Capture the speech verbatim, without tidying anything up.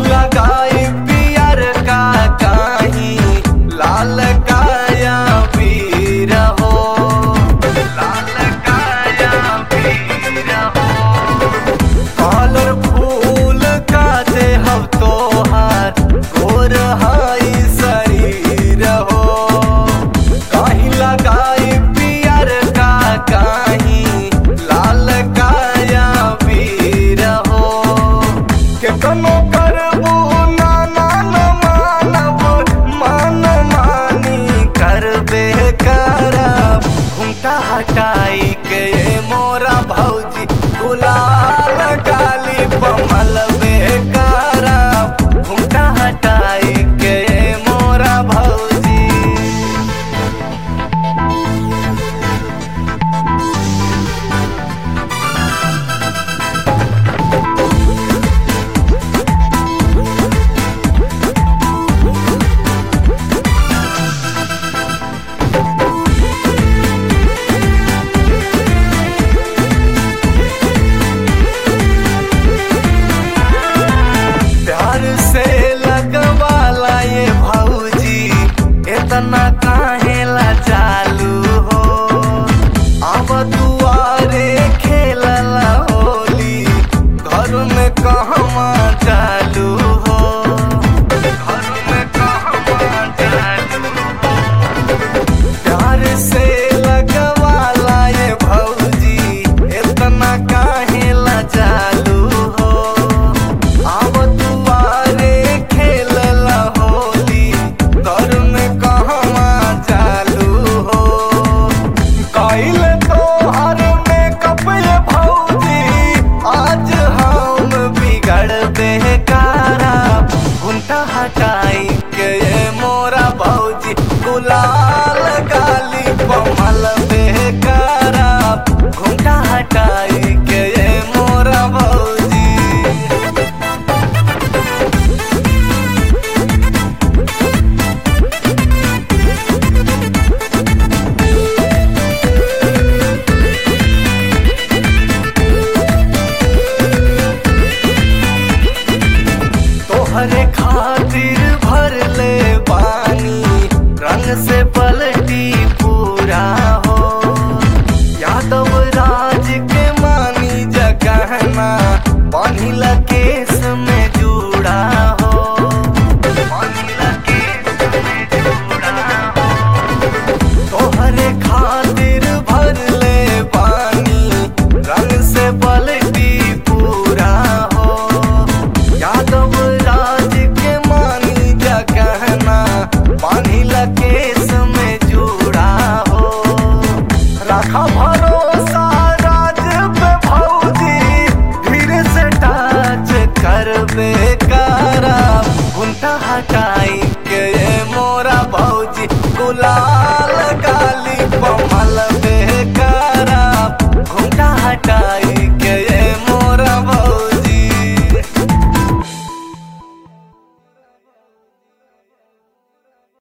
लगाई पियर का काही लाल काया पीर हो, लाल काया पीर हो। कलरफुल का देहब तोहार गोर हाई शरीर हो, कहीं लगाई पियर का काही लाल काया पीर हो। केतनो करबू ना ना न मानब मान मानी करबे करब, घुंघटा हटाई के मोरा भौजी गुलाल गाली बमल बे करब, घुंघटा हटाई के मोरा भौजी। प्यार से लगवाला ये भौजी इतना काहेला चालू हो, अब दुआरे खेलला होली घर में कहवा चालू हो, घर में कहवा चालू हो। प्यार से लगवाला ये भौजी इतना काहेला चालू हो, अब दुआरे खेलला होली घर में कहवा चालू हो। कैल तोहर मेकअप ये भौजी आज हम बिगड़बे करब, घुंघटा हटाई के मोरा भौजी गुलाल गाली बमल बे करब, घुंघटा हटाई के मोरा भौजी। तोहरे खातिर भर ले पानी रंग से पलटी पूरा हो, यादव राज के मानी जगहना बांधिल केस में जुड़ा हो, बांधिल केस में जुड़ा हो। तोहरे खातिर भर ले पानी रंग से पलटी पूरा हो, यादव राज के मानी जगहना बांधिल केस में जुड़ा हो। रखा भरोसा राज पे भौजी धीरे से टच करबे करब, घुंघटा हटा